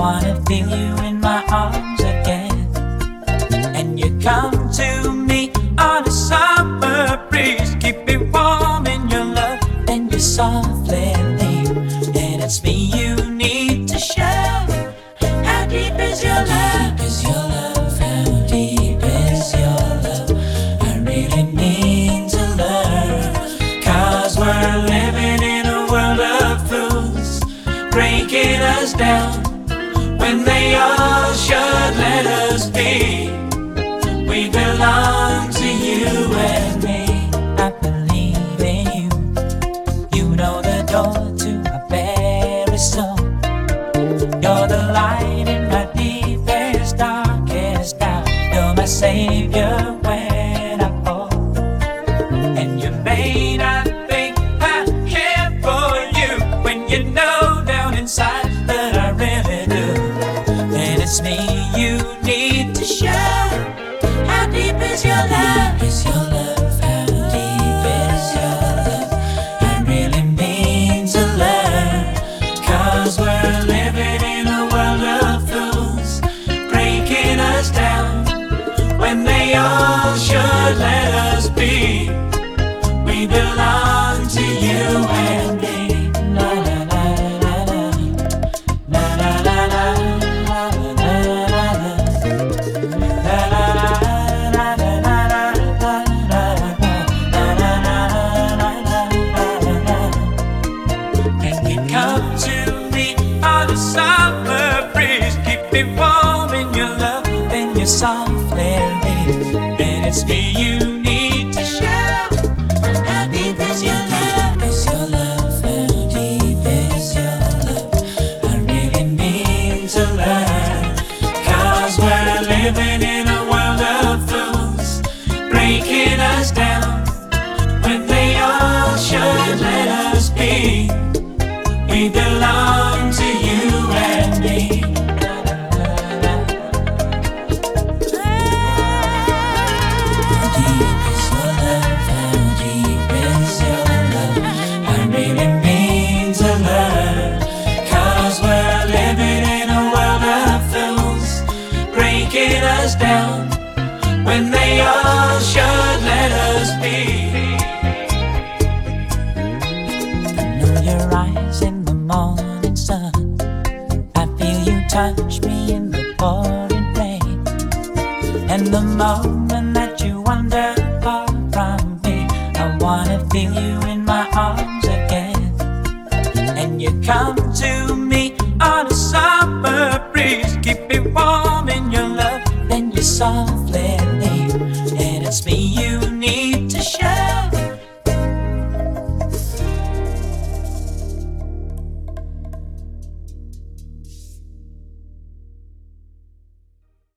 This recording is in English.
wanna feel you in my arms again. And you come to me on a summer breeze, keep me warm in your love, then you softly leave. And it's me you need to show. How deep is your love? How deep is your love? How deep is your love? I really need to learn. 'Cause we're living in a world of fools, breaking us down when they all should let us be. We belong to you and me. I believe in you. You know the door to my very soul. You're the light in my deepest, darkest doubt. You're my savior when I fall. And you may not think I care for you when you know down inside that I really do. And it's me you need to show. How deep is your love? How deep is your love? How deep is your love? I really mean to learn. 'Cause we're living in a world of fools, breaking us down when they all should let us be. We belong to you and me. La la la la la, la la la la, la la la la, la la la la la. And you come to me on a summer breeze, keep me warm in your love, then you softly leave. And it's me you need to show. How deep is your love? Is your love? How deep is your love? I really need to learn. 'Cause we're living in a world of fools, breaking us down when they all should let us be. We belong to you and me. How deep is your love? How deep is your love? I really mean to learn. 'Cause we're living in a world of fools, breaking us down when they all should let us be. I know your eyes in the morning sun. I feel you touch me in the pouring rain. And the moment that you wander far from me, I wanna feel you in my arms again. And you come to me on a summer breeze, keep me warm in your love, then you softly leave. And it's me you